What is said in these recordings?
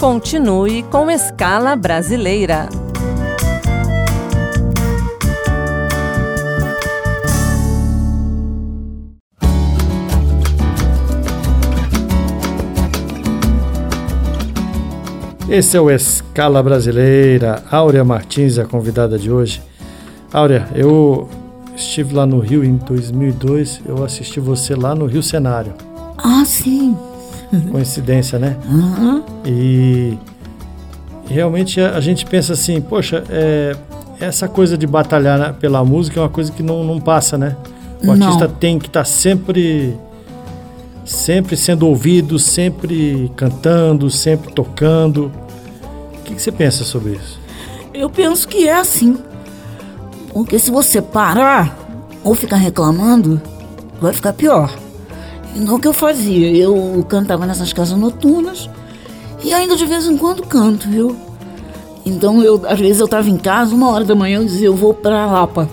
Continue com Escala Brasileira. Esse é o Escala Brasileira. Áurea Martins é a convidada de hoje. Áurea, eu estive lá no Rio em 2002, eu assisti você lá no Rio Cenário. Ah, sim. Coincidência, né? Uhum. E realmente a gente pensa assim, poxa, essa coisa de batalhar pela música é uma coisa que não passa, né? O artista tem que estar sempre sendo ouvido, sempre cantando, sempre tocando. O que você pensa sobre isso? Eu penso que é assim. Porque se você parar ou ficar reclamando, vai ficar pior. Então o que eu fazia? Eu cantava nessas casas noturnas e ainda de vez em quando canto, viu? Então às vezes eu estava em casa, 1h da manhã, eu dizia, eu vou pra Lapa.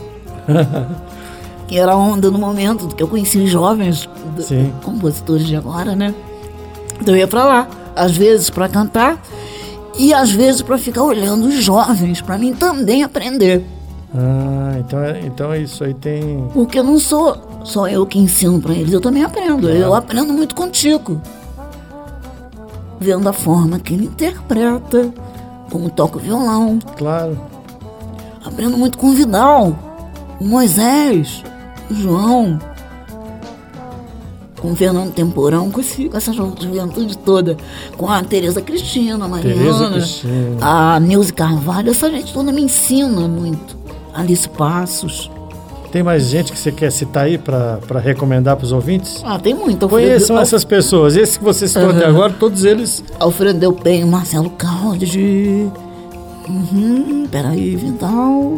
Que era a onda no momento que eu conheci os jovens compositores de agora, né? Então eu ia pra lá, às vezes pra cantar e às vezes pra ficar olhando os jovens, pra mim também aprender. Ah, então isso aí tem... Porque não sou só eu que ensino pra eles, eu também aprendo. Claro. Eu aprendo muito contigo. Vendo a forma que ele interpreta, como toca o violão. Claro. Aprendo muito com o Vidal, o Moisés, o João, com o Fernando Temporão, com essa juventude toda, com a Tereza Cristina, a Mariana, a Nilce Carvalho, essa gente toda me ensina muito. Alice Passos. Tem mais gente que você quer citar aí para recomendar para os ouvintes? Ah, tem muito. Conheçam essas pessoas. Esses que você citou até agora, todos eles... Alfredo Del Penho, Marcelo Caldi. Peraí, Vidal.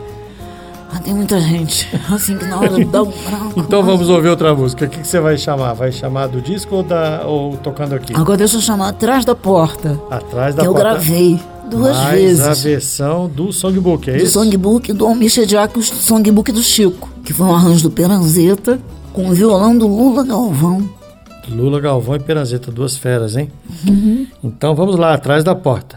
Tem muita gente. Assim que na hora dá um branco. Então vamos ouvir outra música. O que você vai chamar? Vai chamar do disco ou tocando aqui? Agora deixa eu chamar Atrás da Porta. Atrás da Porta. Que eu gravei 2 vezes. A versão do Songbook, é isso? Do Songbook do Almir Chediak, o Songbook do Chico, que foi um arranjo do Peranzeta com o violão do Lula Galvão. Lula Galvão e Peranzeta, 2 feras, hein? Então vamos lá, Atrás da Porta.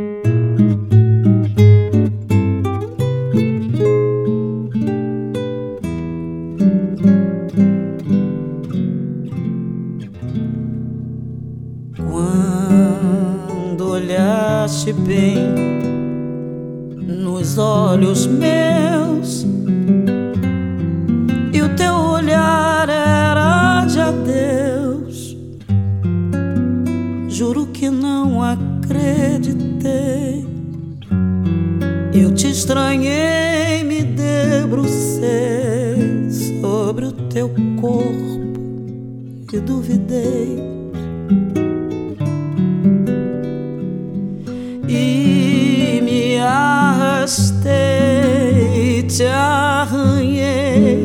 Bem nos olhos meus e o teu olhar era de adeus. Juro que não acreditei. Eu te estranhei, me debrucei sobre o teu corpo e duvidei. E me arrastei, te arranhei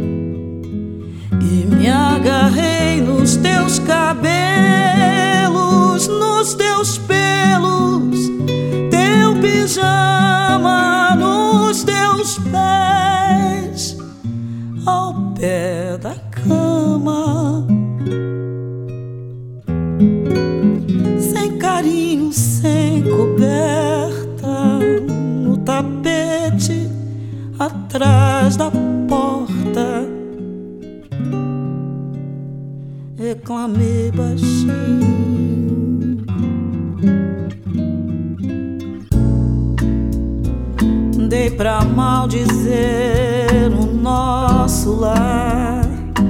e me agarrei nos teus cabelos, nos teus pelos, teu pijama nos teus pés, ao pé da cama, sem carinho, sem coberta, no tapete atrás da porta. Reclamei baixinho, dei pra maldizer o nosso lar,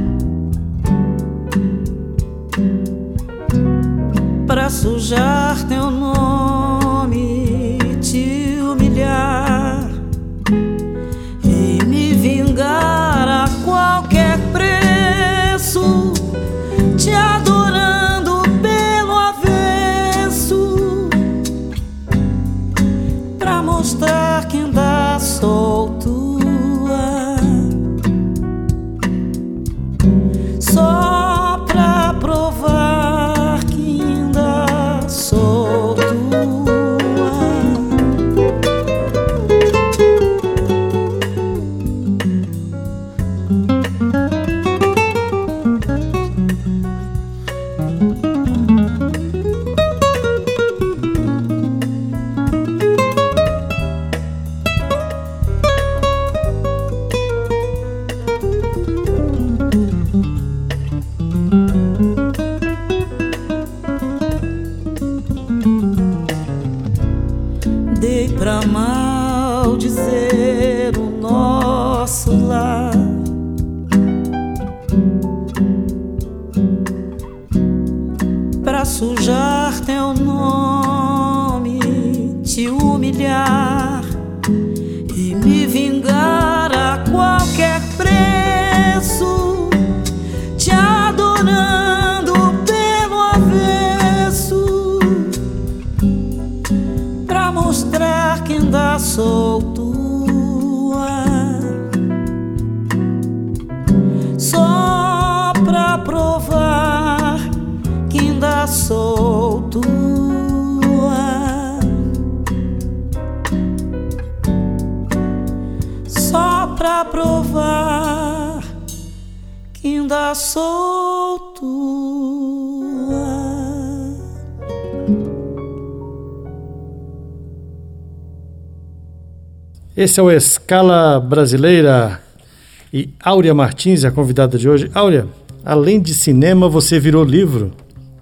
pra sujar teu nome e te humilhar e me vingar a qualquer preço, te adorando pelo avesso, pra mostrar que ainda sou tua, só pra provar que ainda sou tua. pra sujar teu nome, te humilhar e me vingar a qualquer preço, te adorando pelo avesso, pra mostrar que ainda sou tua, só pra provar que ainda sou tua, só pra provar que ainda sou tua. Esse é o Escala Brasileira e Áurea Martins é a convidada de hoje. Áurea, além de cinema, você virou livro?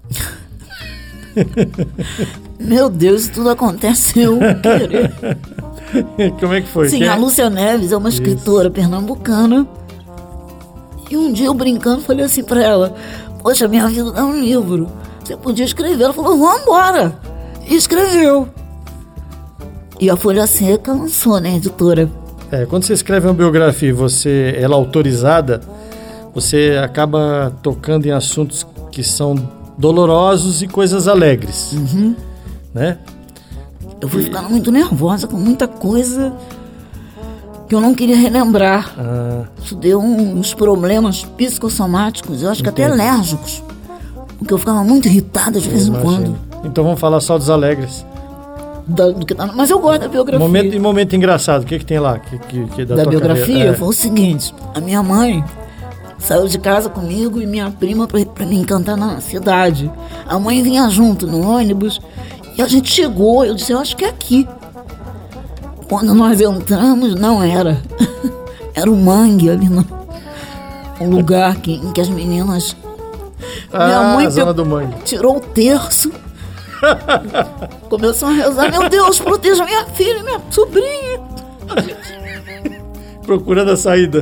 Meu Deus, isso tudo aconteceu querer. Como é que foi? Sim, a Lúcia Neves é uma escritora pernambucana. E um dia eu brincando falei assim pra ela: poxa, minha vida é um livro, você podia escrever. Ela falou: vambora. E escreveu. E a Folha Seca lançou, né, editora. Quando você escreve uma biografia e ela é autorizada, você acaba tocando em assuntos que são dolorosos e coisas alegres, né? Eu fui ficando muito nervosa com muita coisa que eu não queria relembrar. Isso deu uns problemas psicossomáticos, eu acho que até alérgicos, porque eu ficava muito irritada de vez em quando. Então vamos falar só dos alegres. Mas eu gosto da biografia. Momento engraçado, o que tem lá? Da biografia foi o seguinte: a minha mãe saiu de casa comigo e minha prima pra me encantar na cidade. A mãe vinha junto no ônibus e a gente chegou. Eu disse: eu acho que é aqui. Quando nós entramos, não era. Era o mangue ali, um lugar em que as meninas... Minha mãe tirou o terço, começou a rezar: meu Deus, proteja minha filha, minha sobrinha. Procurando a saída.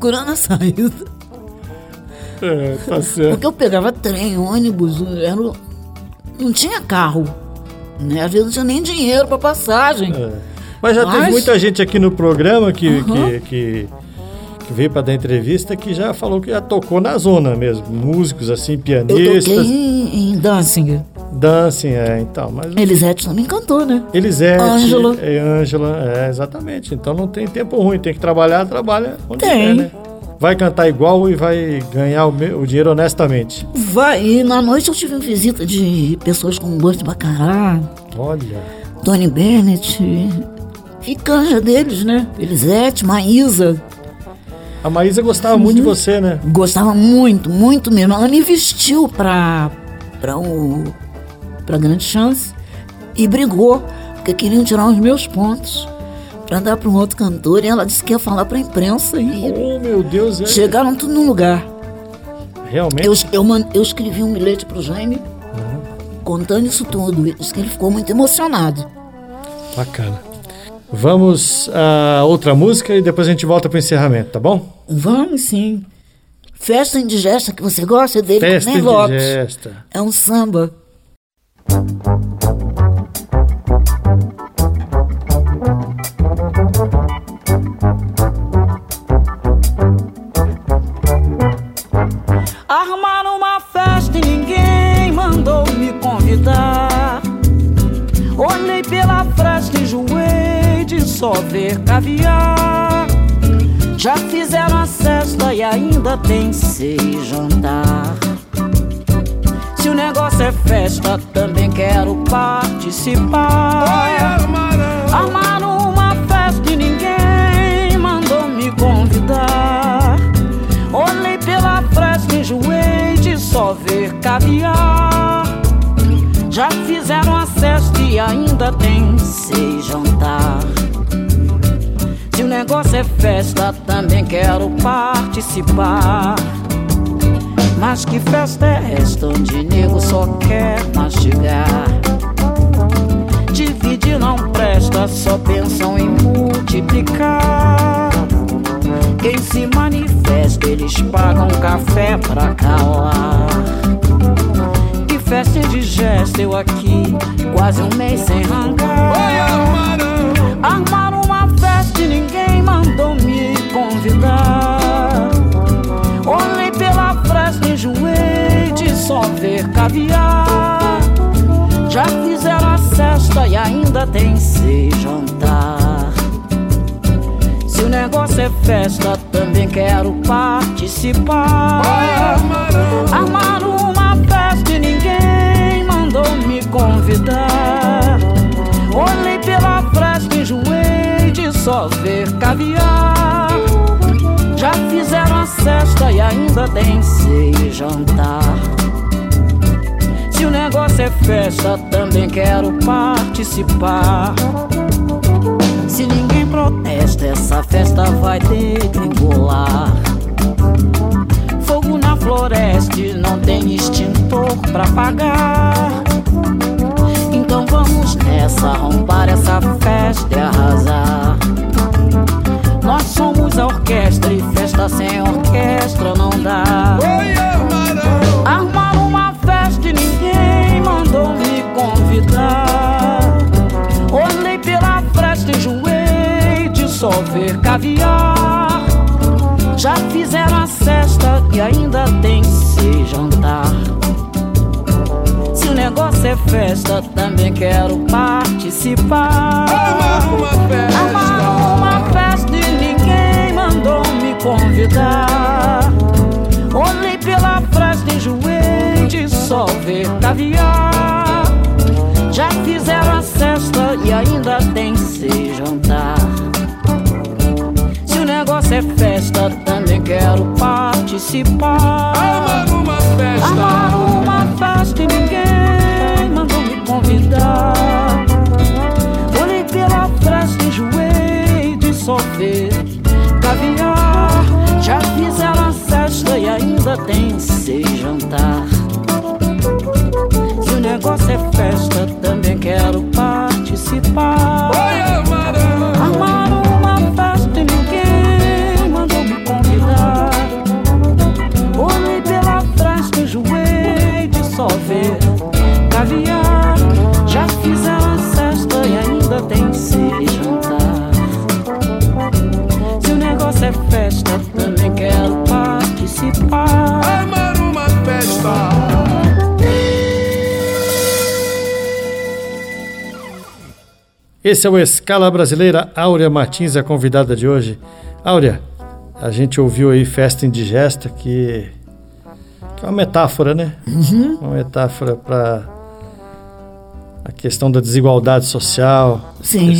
Tá certo. Porque eu pegava trem, ônibus, não tinha carro, né? Às vezes não tinha nem dinheiro para passagem. Mas teve muita gente aqui no programa que veio para dar entrevista que já falou que já tocou na zona mesmo. Músicos assim, pianistas. Eu toquei em Danziger. Então. Mas Elisete também cantou, né? Elisete, Ângela, exatamente. Então não tem tempo ruim, tem que trabalha onde tem. quer, né? Vai cantar igual e vai ganhar o dinheiro honestamente. Vai, e na noite eu tive visita de pessoas com gosto de bacará. Olha. Tony Bennett, e canja deles, né? Elisete, Maísa. A Maísa gostava muito de você, né? Gostava muito, muito mesmo. Ela me vestiu pra Grande Chance e brigou, porque queriam tirar os meus pontos pra dar pra um outro cantor, e ela disse que ia falar pra imprensa e... Oh, meu Deus! Chegaram tudo num lugar. Realmente? Eu escrevi um bilhete pro Jaime, contando isso tudo. Ele disse que ele ficou muito emocionado. Bacana. Vamos a outra música e depois a gente volta pro encerramento, tá bom? Vamos, sim. Festa Indigesta, que você gosta dele? Festa Indigesta. É um samba. Armaram uma festa e ninguém mandou me convidar. Olhei pela fresta e enjoei de só ver caviar. Já fizeram a cesta e ainda tem 6 jantar. Se o negócio é festa, também quero participar. Armaram uma festa e ninguém mandou me convidar. Olhei pela fresta e enjoei de só ver caviar. Já fizeram a cesta e ainda tem 6 jantar. Se o negócio é festa, também quero participar. Mas que festa é esta onde nego só quer mastigar? Dividir não presta, só pensam em multiplicar. Quem se manifesta, eles pagam café pra calar. festa indigesta, eu aqui, quase um mês sem rangar. Armaram uma festa e ninguém mandou me convidar. Olhei pela fresta, enjoei de só ver caviar. Já fizeram a cesta e ainda tem sem jantar. Se o negócio é festa, também quero participar. Armaram uma festa e ninguém mandou me convidar. Olhei pela fresta, enjoei de só ver caviar. Já fizeram a cesta e ainda tem ceia e jantar. Se o negócio é festa, também quero participar. Se ninguém protesta, essa festa vai degringolar. Fogo na floresta e não tem extintor pra apagar. Então vamos nessa, arrombar essa festa e arrasar. Nós somos a orquestra e festa sem orquestra não dá. Armaram uma festa e ninguém mandou me convidar. Olhei pela fresta, enjoei de só ver caviar. Já fizeram a cesta e ainda tem se jantar. Se o negócio é festa, também quero participar. Armaram uma festa e ninguém mandou me convidar. Olhei pela fresta, enjoei de só ver caviar. Já fizeram a cesta e ainda tem se jantar. Se o negócio é festa, também quero participar. Armaram uma festa e ninguém mandou me convidar. Olhei pela fresta, enjoei de só ver caviar. Já fizeram a cesta e ainda tem se jantar. Se o negócio é festa, também quero participar. Armaram uma festa e ninguém mandou me convidar. Olhei pela fresta, enjoei de só ver caviar. Já fizeram a cesta e ainda tem se jantar. Se o negócio é festa, também quero participar. Armaram uma festa. Esse é o Escala Brasileira. Áurea Martins, a convidada de hoje. Áurea, a gente ouviu aí Festa Indigesta, que é uma metáfora, né? Uma metáfora para a questão da desigualdade social. Sim,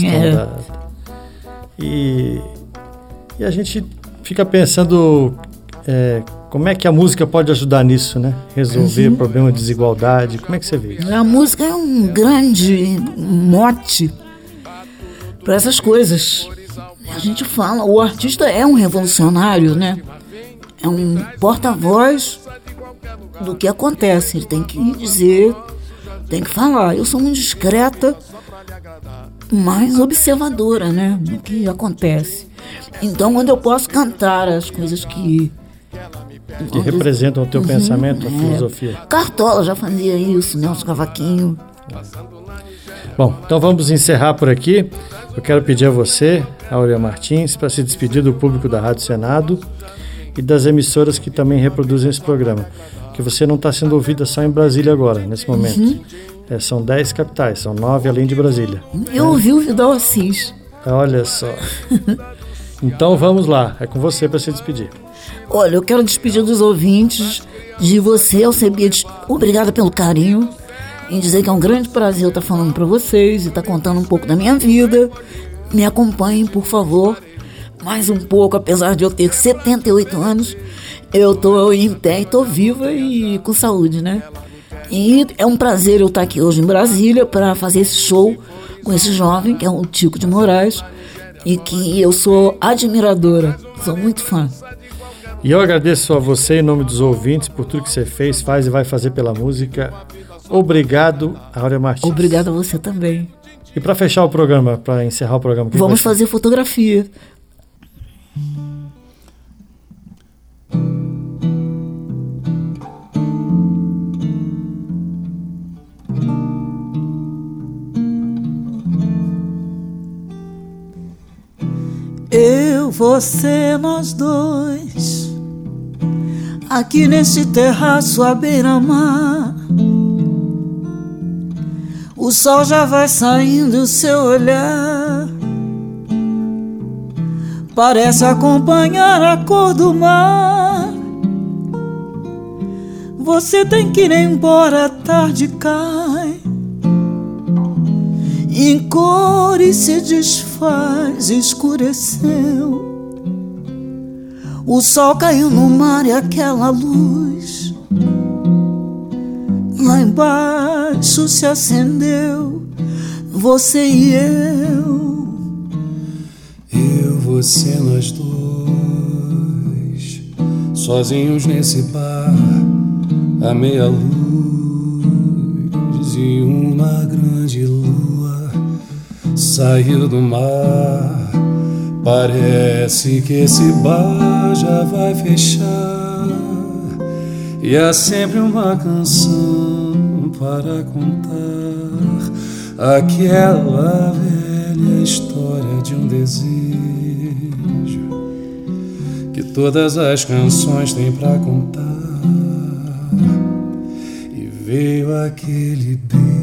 E a gente fica pensando como é que a música pode ajudar nisso, né? Resolver o problema de desigualdade. Como é que você vê isso? A música é um grande mote para essas coisas. A gente fala, o artista é um revolucionário, né? É um porta-voz do que acontece. Ele tem que dizer, tem que falar. Eu sou muito discreta, mas observadora, né? Do que acontece. Então, quando eu posso cantar as coisas que representam o teu pensamento, a filosofia. Cartola já fazia isso, Nelson Cavaquinho. Bom, então vamos encerrar por aqui. Eu quero pedir a você, Áurea Martins, para se despedir do público da Rádio Senado e das emissoras que também reproduzem esse programa. Porque você não está sendo ouvida só em Brasília agora, nesse momento. São 10 capitais, são 9 além de Brasília. Eu ouvi o Vidal Assis. Olha só. Então vamos lá, é com você para se despedir. Olha, eu quero despedir dos ouvintes, de você, Alcebiades. Obrigada pelo carinho, em dizer que é um grande prazer estar falando para vocês e estar contando um pouco da minha vida. Me acompanhem, por favor, mais um pouco, apesar de eu ter 78 anos, eu estou em pé e estou viva e com saúde, né? E é um prazer eu estar aqui hoje em Brasília para fazer esse show com esse jovem, que é o Tico de Moraes, e que eu sou admiradora, sou muito fã. E eu agradeço a você, em nome dos ouvintes, por tudo que você fez, faz e vai fazer pela música. Obrigado, Áurea Martins. Obrigada a você também. E para fechar o programa, para encerrar o programa... Vamos fazer fotografia. Eu, você, nós dois, aqui nesse terraço à beira-mar. O sol já vai saindo e o seu olhar parece acompanhar a cor do mar. Você tem que ir embora, a tarde cai em cor e se desfaz, escureceu. O sol caiu no mar e aquela luz lá embaixo se acendeu. Você e eu, você, nós dois, sozinhos nesse bar, à meia luz e uma grande lua saiu do mar. Parece que esse bar já vai fechar e há sempre uma canção para contar aquela velha história de um desejo que todas as canções têm pra contar. E veio aquele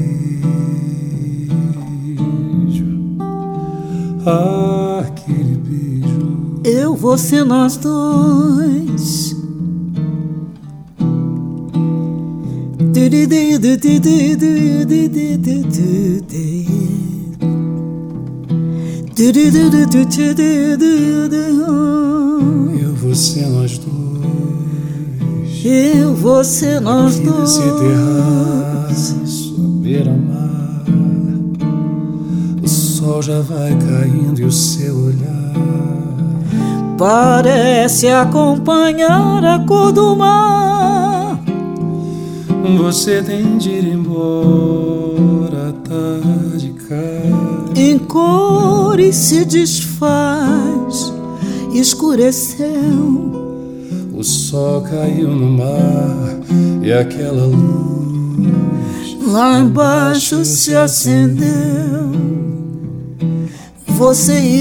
beijo, aquele beijo. Eu, você, nós dois. Eu, você, nós dois. Eu, você, nós dois. Nesse terraço à beira-mar, o sol já vai caindo e o seu olhar parece acompanhar a cor do mar. Você tem de ir embora, a tarde cai em cor e se desfaz, escureceu. O sol caiu no mar e aquela luz lá embaixo se acendeu. Você e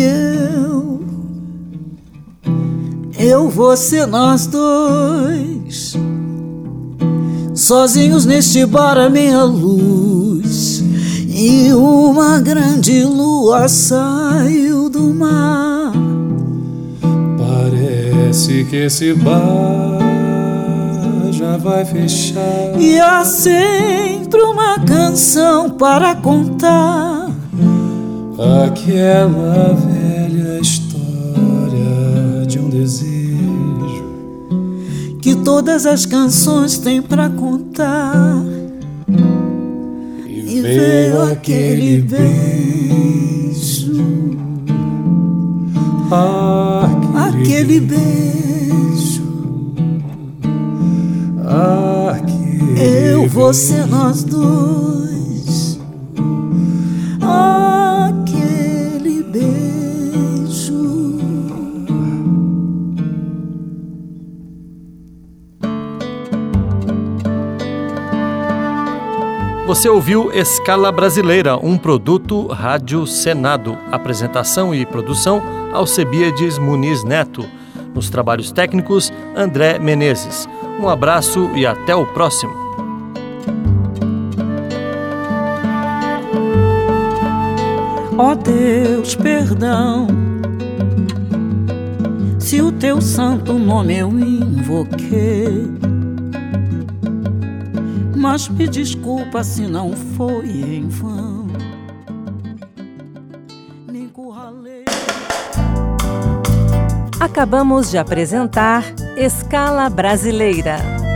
eu, você, nós dois, sozinhos neste bar à meia luz, e uma grande lua saiu do mar. Parece que esse bar já vai fechar e há sempre uma canção para contar aquela velha história de um desejo que todas as canções têm pra contar. E veio aquele beijo, aquele beijo. Eu, você, nós dois. Aquele beijo. Você ouviu Escala Brasileira, um produto Rádio Senado. Apresentação e produção, Alcebiades Muniz Neto. Nos trabalhos técnicos, André Menezes. Um abraço e até o próximo. Ó Deus, perdão, se o teu santo nome eu invoquei, mas me desculpa se não foi em vão. Me encurralei. Acabamos de apresentar Escala Brasileira.